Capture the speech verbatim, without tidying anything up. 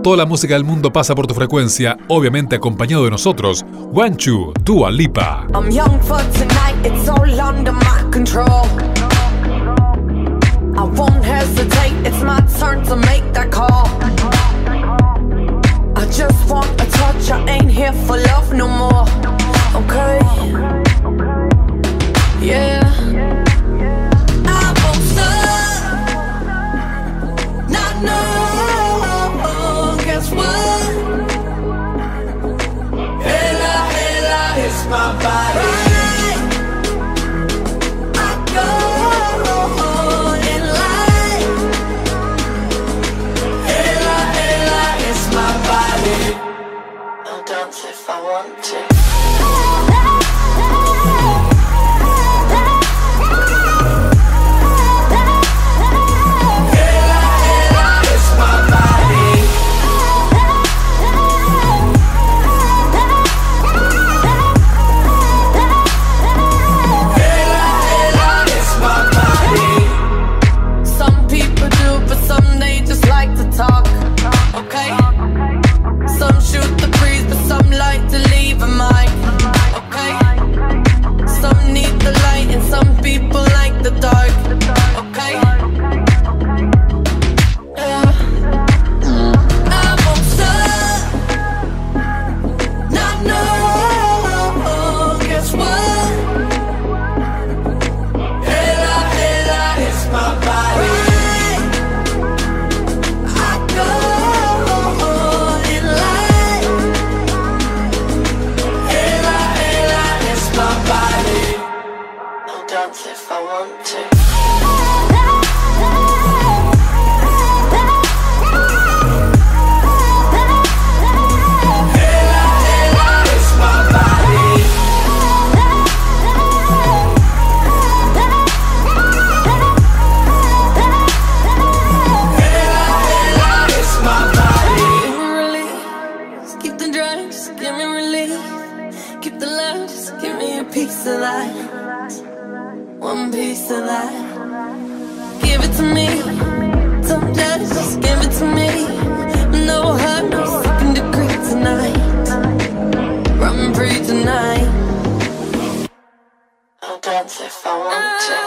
toda la música del mundo pasa por tu frecuencia, obviamente acompañado de nosotros. Wanchu, Dua Lipa. I'm young for tonight, it's all under my control. I won't hesitate, it's my turn to make that call. I just want a touch, I ain't here for love no more. Okay, yeah. I won't stop, not no, guess what? Ella, ella is my body. I go in line. Ella, ella is my body. I'll dance if I want to. Talk, okay? Some shoot the breeze, but some like to leave a mark, okay? Some need the light and some people like the dark, okay? Yeah. I won't stop, not no, guess what? Ella, ella is my body. If I want to. One piece of that. Give it to me. Don't judge, just give it to me. No hurt, no second degree tonight. Run free tonight. I'll dance if I want to.